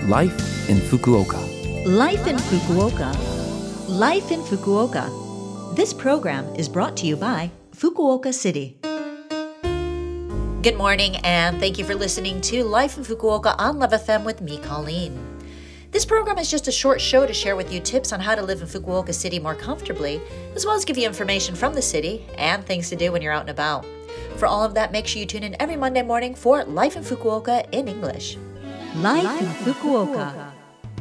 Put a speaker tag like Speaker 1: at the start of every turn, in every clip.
Speaker 1: Life in Fukuoka.
Speaker 2: Life in Fukuoka. Life in Fukuoka. This program is brought to you by Fukuoka City. Good morning, and thank you for listening to Life in Fukuoka on Love FM with me, Colleen. This program is just a short show to share with you tips on how to live in Fukuoka City more comfortably, as well as give you information from the city and things to do when you're out and about. For all of that, make sure you tune in every Monday morning for Life in Fukuoka in English. Life in Fukuoka.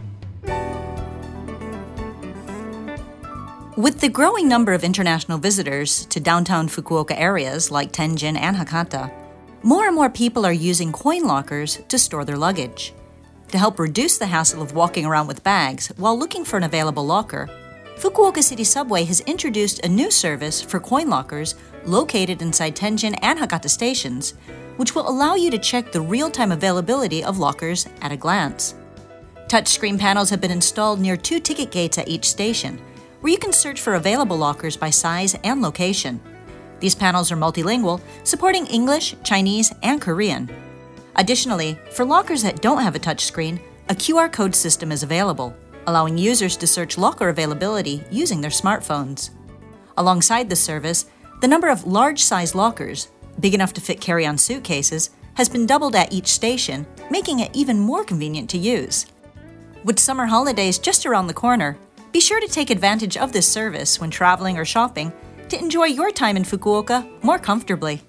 Speaker 2: With the growing number of international visitors to downtown Fukuoka areas like Tenjin and Hakata, more and more people are using coin lockers to store their luggage. To help reduce the hassle of walking around with bags while looking for an available locker, Fukuoka City Subway has introduced a new service for coin lockers located inside Tenjin and Hakata stations, which will allow you to check the real-time availability of lockers at a glance. Touchscreen panels have been installed near 2 ticket gates at each station, where you can search for available lockers by size and location. These panels are multilingual, supporting English, Chinese, and Korean. Additionally, for lockers that don't have a touchscreen, a QR code system is available, allowing users to search locker availability using their smartphones. Alongside this service, the number of large-size lockers, big enough to fit carry-on suitcases, has been doubled at each station, making it even more convenient to use. With summer holidays just around the corner, be sure to take advantage of this service when traveling or shopping to enjoy your time in Fukuoka more comfortably.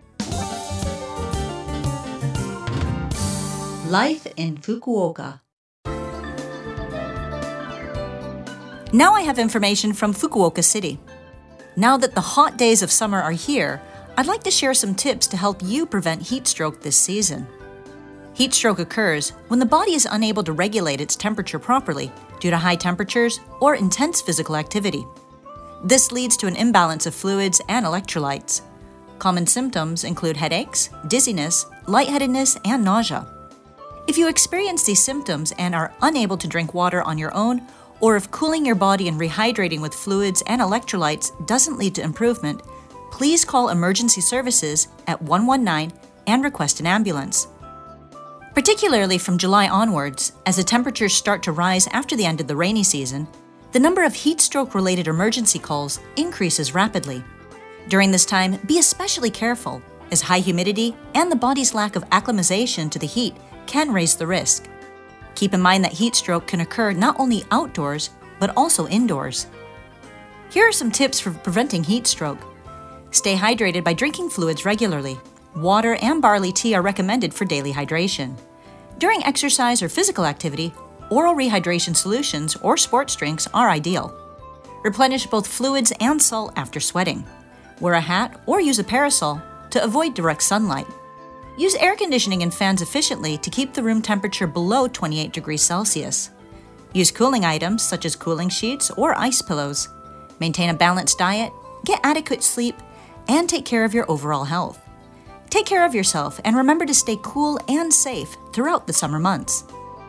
Speaker 2: Life in Fukuoka. Now I have information from Fukuoka City. Now that the hot days of summer are here, I'd like to share some tips to help you prevent heat stroke this season. Heat stroke occurs when the body is unable to regulate its temperature properly due to high temperatures or intense physical activity. This leads to an imbalance of fluids and electrolytes. Common symptoms include headaches, dizziness, lightheadedness, and nausea. If you experience these symptoms and are unable to drink water on your own, or if cooling your body and rehydrating with fluids and electrolytes doesn't lead to improvement, please call emergency services at 119 and request an ambulance. Particularly from July onwards, as the temperatures start to rise after the end of the rainy season, the number of heat stroke-related emergency calls increases rapidly. During this time, be especially careful, as high humidity and the body's lack of acclimatization to the heat can raise the risk. Keep in mind that heat stroke can occur not only outdoors, but also indoors. Here are some tips for preventing heat stroke. Stay hydrated by drinking fluids regularly. Water and barley tea are recommended for daily hydration. During exercise or physical activity, oral rehydration solutions or sports drinks are ideal. Replenish both fluids and salt after sweating. Wear a hat or use a parasol to avoid direct sunlight. Use air conditioning and fans efficiently to keep the room temperature below 28 degrees Celsius. Use cooling items such as cooling sheets or ice pillows. Maintain a balanced diet, get adequate sleep, and take care of your overall health. Take care of yourself and remember to stay cool and safe throughout the summer months.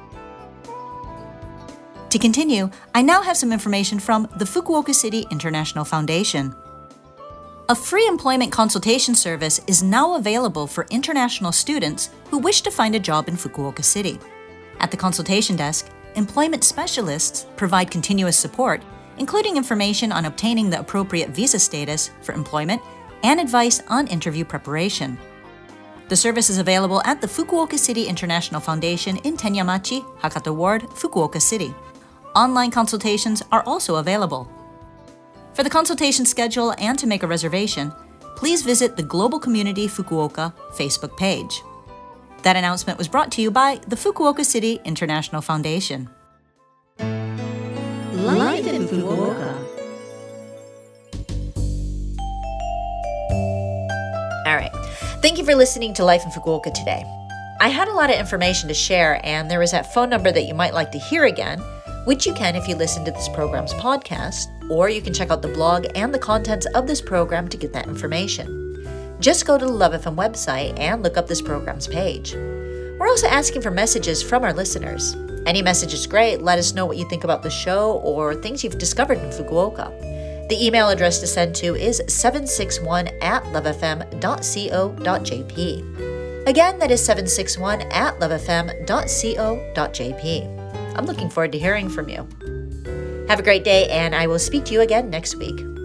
Speaker 2: To continue, I now have some information from the Fukuoka City International Foundation. A free employment consultation service is now available for international students who wish to find a job in Fukuoka City. At the consultation desk, employment specialists provide continuous support, including information on obtaining the appropriate visa status for employment and advice on interview preparation. The service is available at the Fukuoka City International Foundation in Tenyamachi, Hakata Ward, Fukuoka City. Online consultations are also available. For the consultation schedule and to make a reservation, please visit the Global Community Fukuoka Facebook page. That announcement was brought to you by the Fukuoka City International Foundation. Life in Fukuoka. All right. Thank you for listening to Life in Fukuoka today. I had a lot of information to share, and there is that phone number that you might like to hear again, which you can if you listen to this program's podcast, or you can check out the blog and the contents of this program to get that information. Just go to the Love FM website and look up this program's page. We're also asking for messages from our listeners. Any message is great. Let us know what you think about the show or things you've discovered in Fukuoka. The email address to send to is 761@lovefm.co.jp. Again, that is 761@lovefm.co.jp. I'm looking forward to hearing from you. Have a great day, and I will speak to you again next week.